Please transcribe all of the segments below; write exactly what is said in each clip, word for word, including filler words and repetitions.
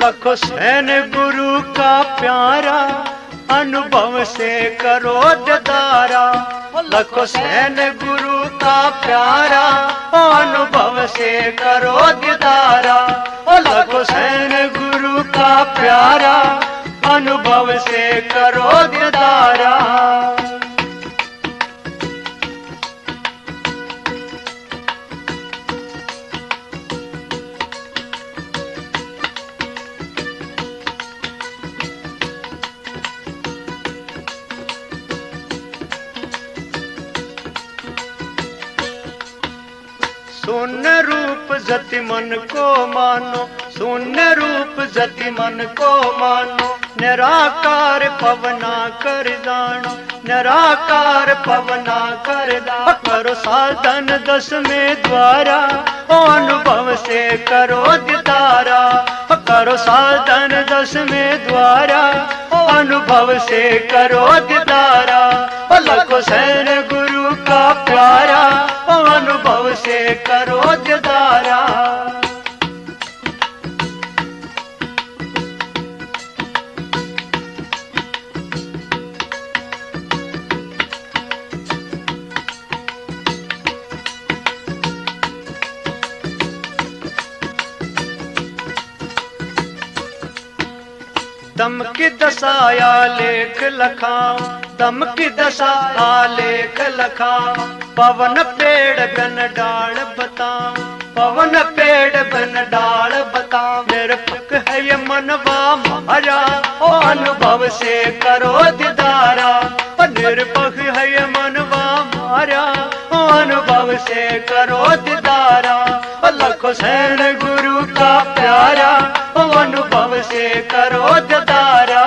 लखो San गुरु का प्यारा, अनुभव से करो दीदारा। लखो सैन गुरु का प्यारा, अनुभव से करो दीदारा। लखो सैन गुरु का प्यारा, अनुभव से करो दीदारा। शून्य रूप जति मन को मानो, शून्य रूप जति मन को मानो। निराकार पवना कर जानो, निराकार पवना कर जानो। करो साधन दस में द्वारा, अनुभव से करो दीदारा। करो साधन दस में द्वारा, अनुभव से करो दीदारा। लखो सैन गुरु का प्यारा, अनुभव से करो दीदारा। दम की दशाया लेख लखाओ, दम की दशा आलेख लखाओ। पवन पेड़ बन डाल बताओ, पवन पेड़ बन डाल बताओ। निरपक है ये मनवा मारा, ओ अनुभव से करो दीदारा। निरपक है ये मनवा मारा, ओ अनुभव से करो दीदारा। लखो सैन गुरु का प्यारा, ओ अनुभव से करो दीदारा।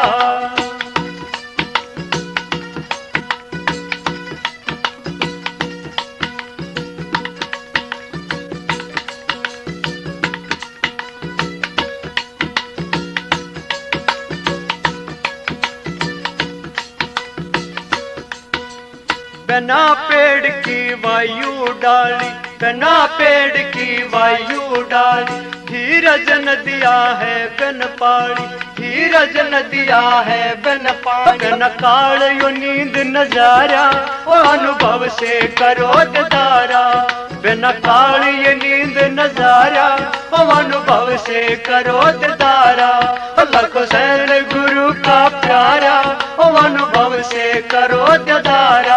बिना पेड़ की वायु डाली, बिना पेड़ की वायु डाली। धीरज नदिया है बिन पानी, धीरज नदिया है बिन पानी। बिन काल यो नींद नजारा, ओ अनुभव से करो दीदारा। बिन काल ये नींद नजारा, ओ अनुभव से करो दीदारा। लखो सैन गुरु का प्यारा, ओ अनुभव से करो दीदारा।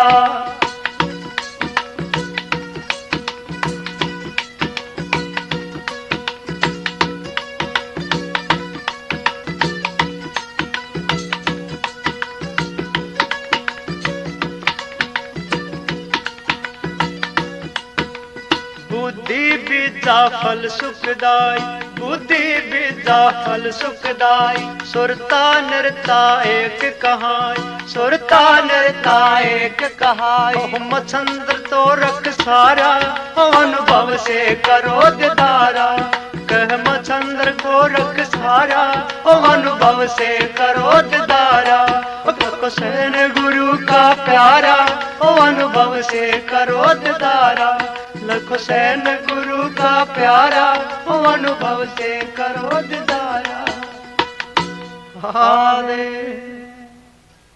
बुद्धि विद्या फल सुखदाई, बुद्धि विद्या फल सुखदाई। सुरता नरता एक कहाई, सुरता नरता एक कहाई। मछंद्र तो रख सारा, अनुभव से करो दीदारा। कह मछंद्र को रख सारा, अनुभव से करो दीदारा। लखो सैन गुरु का प्यारा, अनुभव से करो दीदारा। लखो सैन गुरु का प्यारा, अनुभव से करो दीदारा। हारे